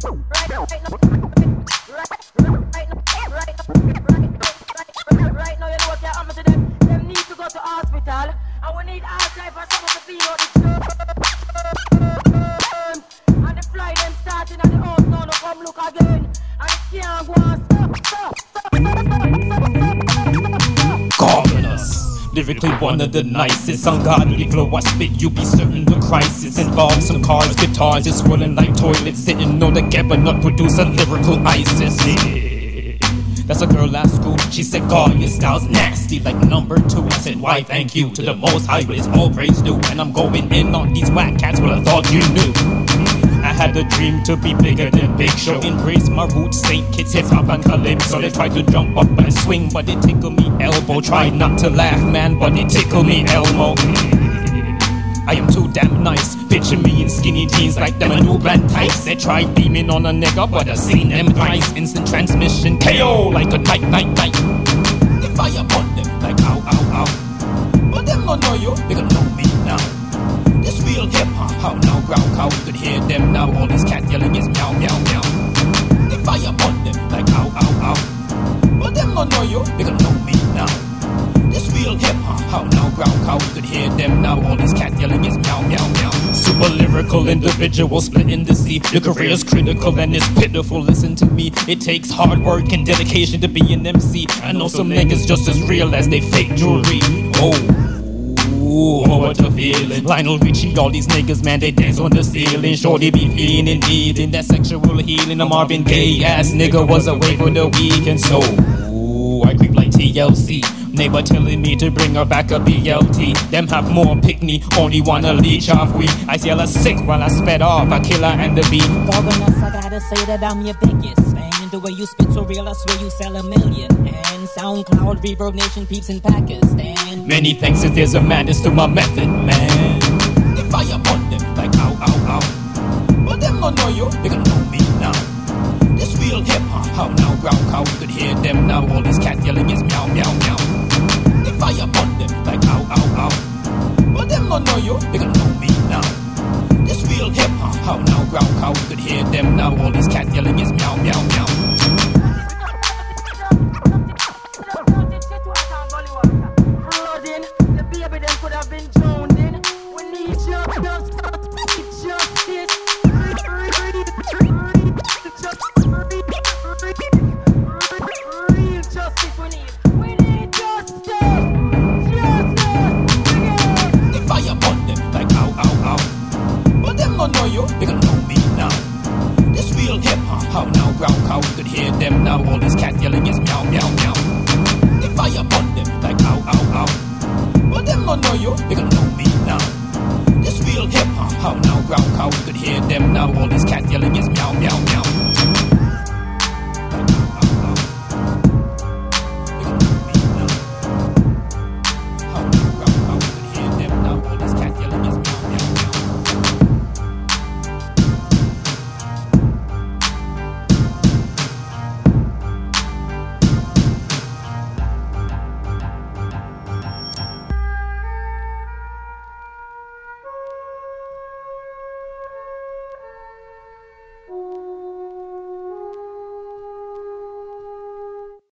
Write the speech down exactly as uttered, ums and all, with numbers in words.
Right now, right now, right, right now, right now, right, right now, you know what happened to them? Them need to go to hospital, and we need all type of someone to feel out the germs. And the fly them starting at the house now, no come look again, and it can't go on. Stop, stop, stop, stop, stop, stop, stop. Commoners, lyrically one of the nicest. Ungodly flow I spit, you be certain the crisis involves some cars, guitars, just rolling like toilets. Didn't know the Gabba Nut produce a lyrical ISIS. Yeah. That's a girl at school, she said, God, your style's nasty like number two. I said, why thank you to the most high, but it's all praise due. And I'm going in on these whack cats, well I thought you knew. I had a dream to be bigger than Big Show. Embrace my roots, Saint Kitts, hip hop and calypso. They tried to jump up and swing, but it tickled me elbow. Tried not to laugh, man, but it tickled me Elmo. I am too damn nice. Picture me in skinny jeans like them a new band types. They tried beaming on a nigga, but I seen them thrice. Instant transmission, K O like a night, night, night. They fire on them like ow, ow, ow. But them don't know you, they gonna know me now. This real hip hop, how now, growl cow. You could hear them now, all these cats yelling is meow, meow, meow. They fire on them like ow, ow, ow. But them don't know you, they gonna know me now. This real hip hop, how now, growl cow. You could hear them now, all these cats yelling is meow, meow, meow. Super lyrical individual split in the sea. Your career's critical and it's pitiful. Listen to me, it takes hard work and dedication to be an M C. I know some niggas just as real as they fake jewelry. Oh, ooh, oh, what a feeling. Lionel Richie, all these niggas, man, they dance on the ceiling. Shorty be feeling and needing that sexual healing. A Marvin Gaye ass nigga was away for the weekend. So, ooh, I creep like T L C. Neighbor telling me to bring her back a B L T. Them have more pick me, only wanna leech off we. I yell her sick while I sped off, I kill her and the beat. Governors, I gotta say that I'm your biggest fan. The way you spit so real, I swear you sell a million. And SoundCloud, Reverb Nation peeps in Pakistan. Many thanks if there's a madness to my method, man. They fire on them like ow, ow, ow. But them don't know you, they gonna know me now. This real hip hop, how now, growl cow. You could hear them now, all these cats yelling is meow, meow, meow. They fire on them like ow, ow, ow. But them don't know you, they gonna know me now. This real hip hop, how now, growl cow. You could hear them now, all these cats yelling is meow, meow, meow. Flooding, the baby them could have been drowned in. We need justice, justice. Real justice we need. We need justice. Justice. They fire on them like ow, ow, ow. But them don't know you, they gonna know me now. This real hip hop, how now, growl cow. You could hear them now, all these cats yelling is meow, meow, meow. They fire on them like ow, ow, ow. But them don't know you, they gonna know me now. This real hip hop, how now, growl cow. You could hear them now, all these cats yelling is meow.